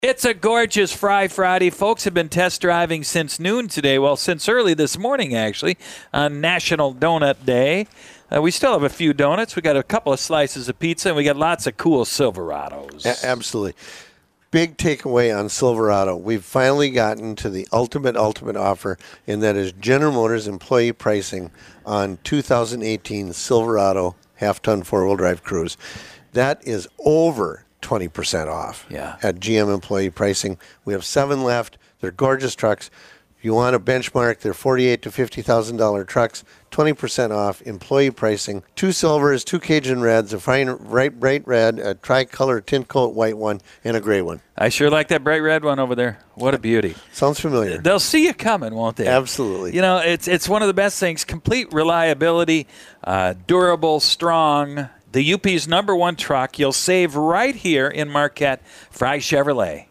It's a gorgeous Fry Friday. Folks have been test driving since noon today. Well, since early this morning, actually, on National Donut Day. We still have a few donuts. We got a couple of slices of pizza, and we got lots of cool Silverados. Absolutely. Big takeaway on Silverado. We've finally gotten to the ultimate offer, and that is General Motors employee pricing on 2018 Silverado half-ton four-wheel drive Cruze. That is over 20% off at GM employee pricing. We have 7 left. They're gorgeous trucks. If you want a benchmark, they're $48,000 to $50,000 trucks, 20% off employee pricing. 2 silvers, 2 Cajun reds, a fine bright red, a tricolor tint coat white one, and a gray one. I sure like that bright red one over there. What a beauty. Sounds familiar. They'll see you coming, won't they? Absolutely. You know, it's one of the best things. Complete reliability, durable, strong. The UP's #1 truck. You'll save right here in Marquette. Fry Chevrolet.